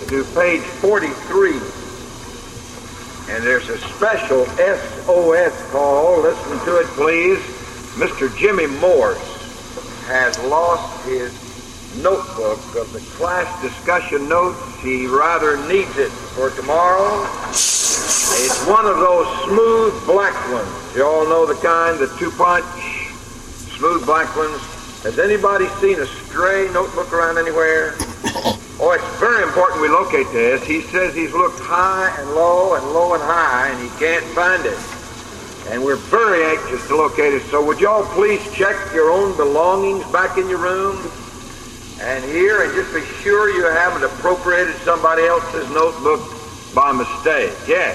to page 43. And there's a special SOS call. Listen to it, please. Mr. Jimmy Morse has lost his notebook of the class discussion notes. He rather needs it for tomorrow. It's one of those smooth black ones. You all know the kind, the 2-punch, smooth black ones. Has anybody seen a stray notebook around anywhere? Oh, it's very important we locate this. He says he's looked high and low and high, and he can't find it. And we're very anxious to locate it. So would y'all please check your own belongings back in your room and here, and just be sure you haven't appropriated somebody else's notebook by mistake. Yes.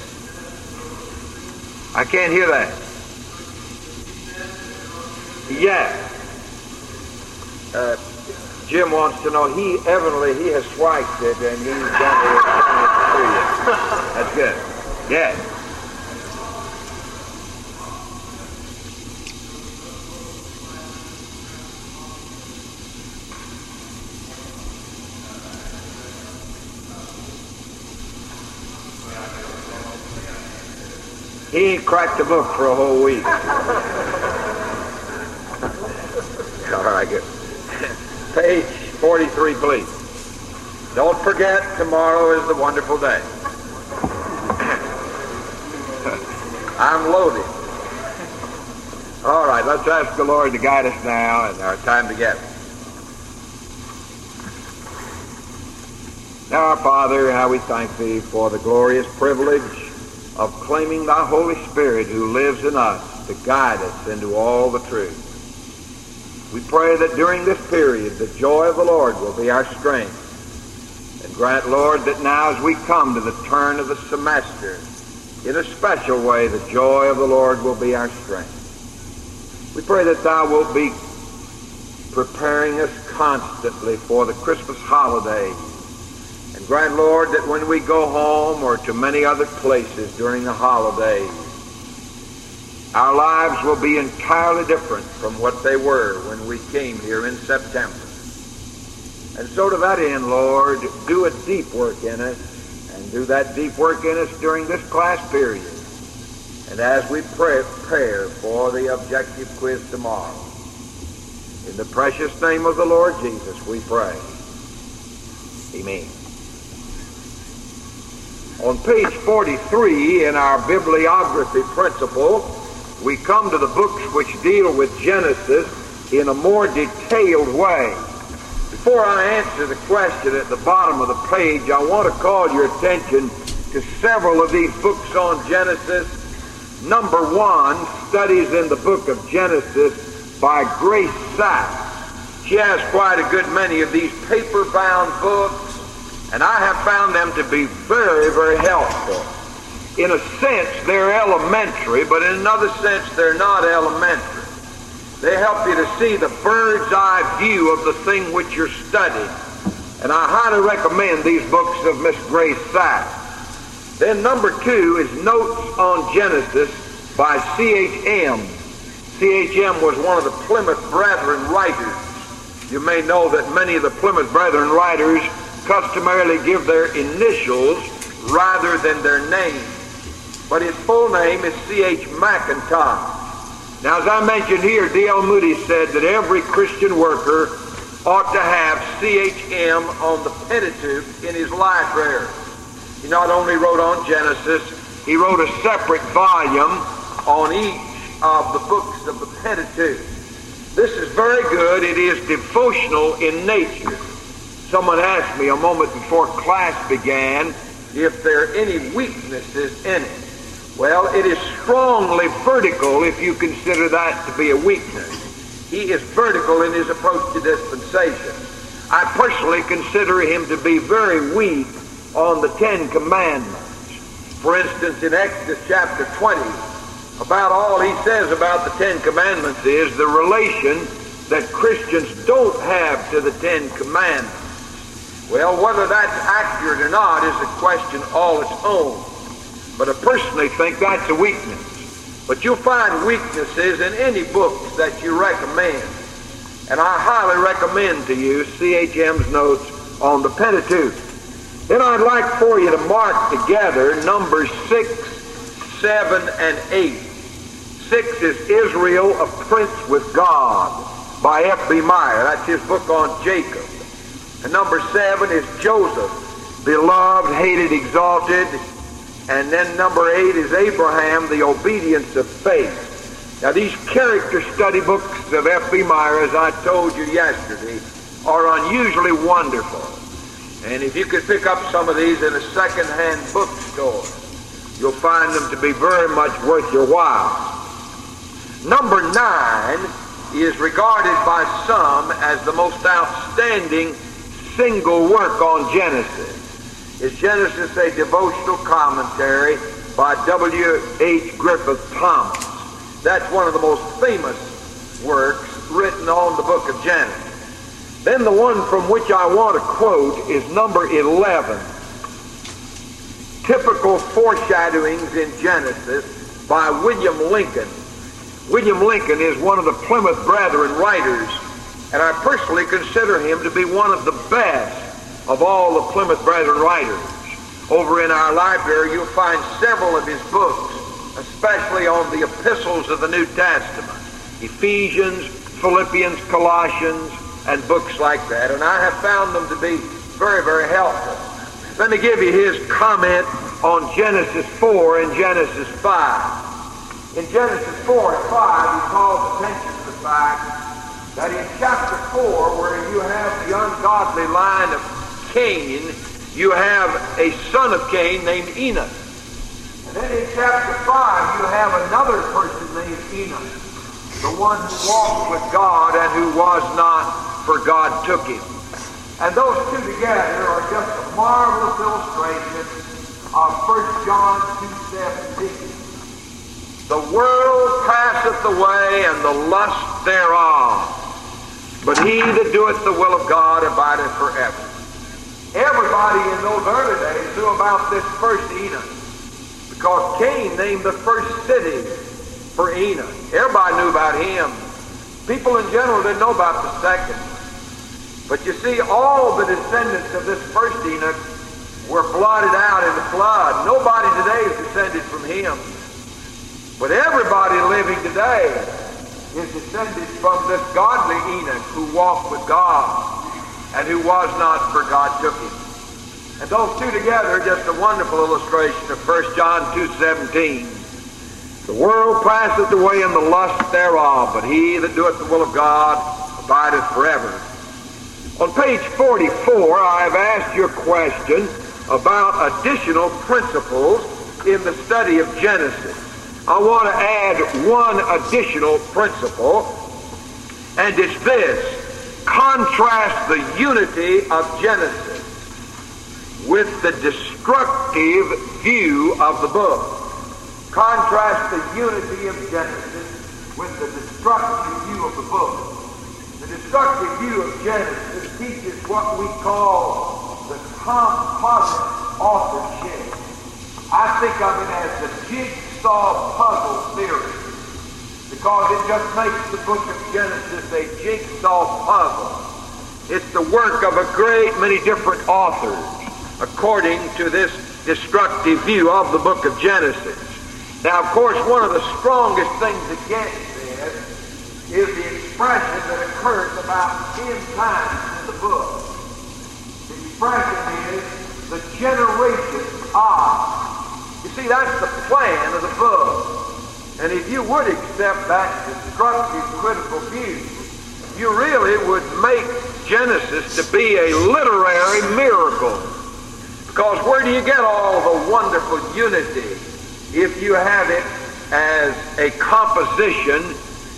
I can't hear that. Yeah. Jim wants to know, he has swiped it and he's going to return it to you. That's good. Yes. He ain't cracked a book for a whole week. All right, good. Page 43, please. Don't forget, tomorrow is the wonderful day. I'm loaded. All right, let's ask the Lord to guide us now in our time together. Now, our Father, how we thank Thee for the glorious privilege of claiming Thy Holy Spirit who lives in us to guide us into all the truth. We pray that during this period the joy of the Lord will be our strength. And grant, Lord, that now as we come to the turn of the semester, in a special way the joy of the Lord will be our strength. We pray that Thou wilt be preparing us constantly for the Christmas holiday. And grant, Lord, that when we go home or to many other places during the holidays, our lives will be entirely different from what they were when we came here in September. And so to that end, Lord, do a deep work in us, and do that deep work in us during this class period. And as we prepare for the objective quiz tomorrow, in the precious name of the Lord Jesus, we pray. Amen. On page 43 in our bibliography principle, we come to the books which deal with Genesis in a more detailed way. Before I answer the question at the bottom of the page, I want to call your attention to several of these books on Genesis. Number one, Studies in the Book of Genesis by Grace Sachs. She has quite a good many of these paper-bound books, and I have found them to be very, very helpful. In a sense, they're elementary, but in another sense, they're not elementary. They help you to see the bird's eye view of the thing which you're studying. And I highly recommend these books of Miss Grace Sachs. Then number two is Notes on Genesis by C.H.M. C.H.M. was one of the Plymouth Brethren writers. You may know that many of the Plymouth Brethren writers customarily give their initials rather than their name. But his full name is C.H. McIntosh. Now, as I mentioned here, D.L. Moody said that every Christian worker ought to have C.H.M. on the Pentateuch in his library. He not only wrote on Genesis, he wrote a separate volume on each of the books of the Pentateuch. This is very good. It is devotional in nature. Someone asked me a moment before class began if there are any weaknesses in it. Well, it is strongly vertical if you consider that to be a weakness. He is vertical in his approach to dispensation. I personally consider him to be very weak on the Ten Commandments. For instance, in Exodus chapter 20, about all he says about the Ten Commandments is the relation that Christians don't have to the Ten Commandments. Well, whether that's accurate or not is a question all its own. But I personally think that's a weakness. But you'll find weaknesses in any books that you recommend. And I highly recommend to you C.H.M.'s notes on the Pentateuch. Then I'd like for you to mark together Numbers 6, 7, and 8. 6 is Israel, a Prince with God, by F.B. Meyer. That's his book on Jacob. And number 7 is Joseph, beloved, hated, exalted. And then number 8 is Abraham, the obedience of faith. Now these character study books of F.B. Meyer, as I told you yesterday, are unusually wonderful. And if you could pick up some of these in a second-hand bookstore, you'll find them to be very much worth your while. Number 9 is regarded by some as the most outstanding single work on Genesis. Is Genesis a devotional commentary by W.H. Griffith Thomas? That's one of the most famous works written on the book of Genesis. Then the one from which I want to quote is number 11, Typical Foreshadowings in Genesis by William Lincoln. William Lincoln is one of the Plymouth Brethren writers, and I personally consider him to be one of the best of all the Plymouth Brethren writers. Over in our library, you'll find several of his books, especially on the epistles of the New Testament, Ephesians, Philippians, Colossians, and books like that, and I have found them to be very, very helpful. Let me give you his comment on Genesis 4 and Genesis 5. In Genesis 4 and 5, he calls attention to the fact that in chapter 4, where you have the ungodly line of Cain, you have a son of Cain named Enoch. And then in chapter 5, you have another person named Enoch, the one who walked with God and who was not, for God took him. And those two together are just a marvelous illustration of 1 John 2:17. The world passeth away and the lust thereof, but he that doeth the will of God abideth forever. Everybody in those early days knew about this first Enoch, because Cain named the first city for Enoch. Everybody knew about him. People in general didn't know about the second. But you see, all the descendants of this first Enoch were blotted out in the flood. Nobody today is descended from him. But everybody living today is descended from this godly Enoch who walked with God and who was not, for God took him. And those two together are just a wonderful illustration of 1 John 2:17. The world passeth away in the lust thereof, but he that doeth the will of God abideth forever. On page 44, I have asked you a question about additional principles in the study of Genesis. I want to add one additional principle, and it's this: contrast the unity of Genesis with the destructive view of the book. Contrast the unity of Genesis with the destructive view of the book. The destructive view of Genesis teaches what we call the composite authorship. I think of it as the jigsaw puzzle theory, because it just makes the book of Genesis a jigsaw puzzle. It's the work of a great many different authors, according to this destructive view of the book of Genesis. Now, of course, one of the strongest things against this is the expression that occurs about 10 times in the book. The expression is the generation of. You see, that's the plan of the book. And if you would accept that destructive critical view, you really would make Genesis to be a literary miracle. Because where do you get all the wonderful unity if you have it as a composition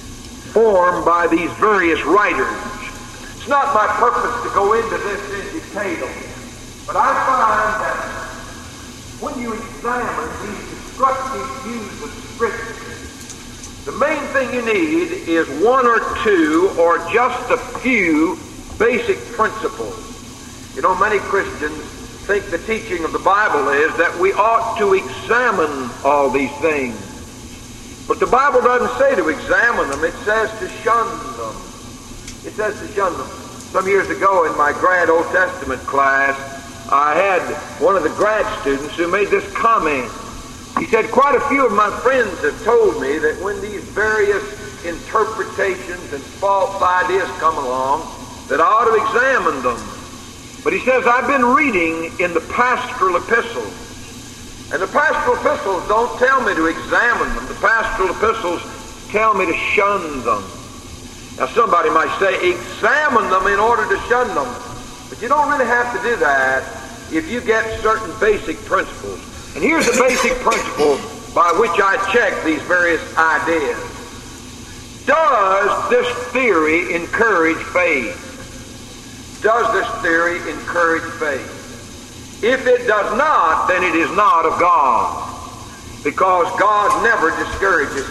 formed by these various writers? It's not my purpose to go into this in detail, but I find that when you examine these destructive views of Scripture, the main thing you need is one or two or just a few basic principles. You know, many Christians think the teaching of the Bible is that we ought to examine all these things. But the Bible doesn't say to examine them. It says to shun them. It says to shun them. Some years ago in my grad Old Testament class, I had one of the grad students who made this comment. He said, quite a few of my friends have told me that when these various interpretations and false ideas come along, that I ought to examine them. But he says, I've been reading in the pastoral epistles, and the pastoral epistles don't tell me to examine them. The pastoral epistles tell me to shun them. Now somebody might say, examine them in order to shun them. But you don't really have to do that if you get certain basic principles. And here's the basic principle by which I check these various ideas. Does this theory encourage faith? Does this theory encourage faith? If it does not, then it is not of God, because God never discourages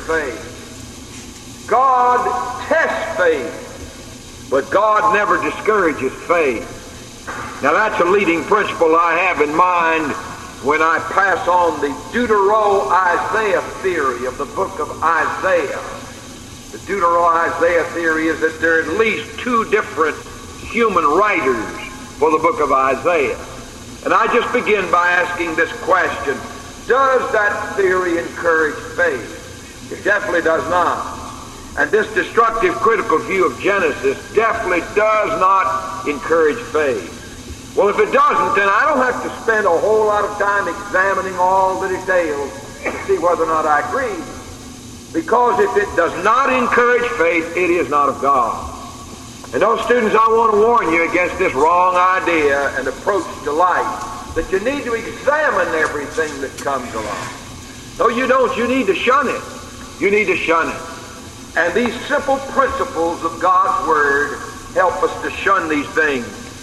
faith. God tests faith, but God never discourages faith. Now that's a leading principle I have in mind when I pass on the Deutero-Isaiah theory of the book of Isaiah. The Deutero-Isaiah theory is that there are at least two different human writers for the book of Isaiah. And I just begin by asking this question: does that theory encourage faith? It definitely does not. And this destructive critical view of Genesis definitely does not encourage faith. Well, if it doesn't, then I don't have to spend a whole lot of time examining all the details to see whether or not I agree. Because if it does not encourage faith, it is not of God. And those students, I want to warn you against this wrong idea and approach to life, that you need to examine everything that comes along. No, you don't. You need to shun it. You need to shun it. And these simple principles of God's Word help us to shun these things.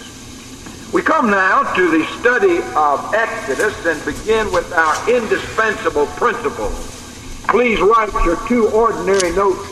We come now to the study of Exodus and begin with our indispensable principles. Please write your two ordinary notes